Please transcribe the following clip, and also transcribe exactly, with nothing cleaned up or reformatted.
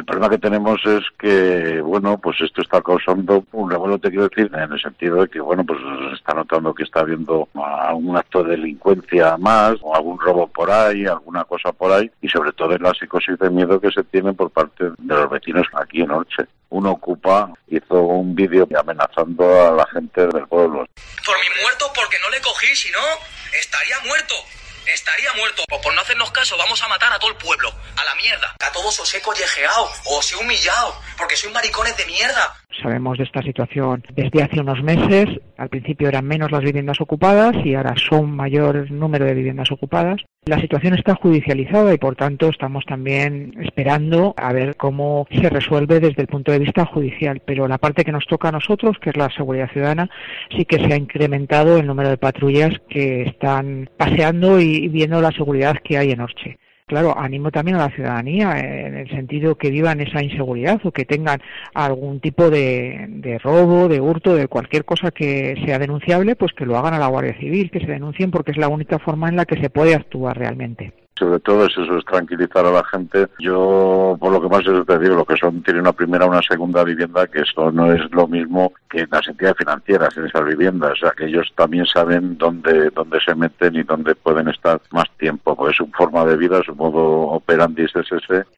El problema que tenemos es que, bueno, pues esto está causando un revuelo, te quiero decir, en el sentido de que, bueno, pues se está notando que está habiendo algún acto de delincuencia más, o algún robo por ahí, alguna cosa por ahí, y sobre todo en la psicosis de miedo que se tiene por parte de los vecinos aquí en Orche. Uno ocupa, hizo un vídeo amenazando a la gente del pueblo. Por mi muerto, porque no le cogí, si no, estaría muerto. Estaría muerto. Pues por no hacernos caso, vamos a matar a todo el pueblo. A la mierda. A todos os he collejeado, os he humillado, porque sois maricones de mierda. Sabemos de esta situación desde hace unos meses. Al principio eran menos las viviendas ocupadas y ahora son mayor número de viviendas ocupadas. La situación está judicializada y por tanto estamos también esperando a ver cómo se resuelve desde el punto de vista judicial. Pero la parte que nos toca a nosotros, que es la seguridad ciudadana, sí que se ha incrementado el número de patrullas que están paseando y viendo la seguridad que hay en Orche. Claro, animo también a la ciudadanía en el sentido que vivan esa inseguridad o que tengan algún tipo de, de robo, de hurto, de cualquier cosa que sea denunciable, pues que lo hagan a la Guardia Civil, que se denuncien porque es la única forma en la que se puede actuar realmente. Sobre todo es eso, es tranquilizar a la gente. Yo, por lo que más es te digo, lo que son, tiene una primera o una segunda vivienda, que esto no es lo mismo que las entidades financieras en esas viviendas. O sea, que ellos también saben dónde, dónde se meten y dónde pueden estar más tiempo. Pues su forma de vida, su modo operandi es ese.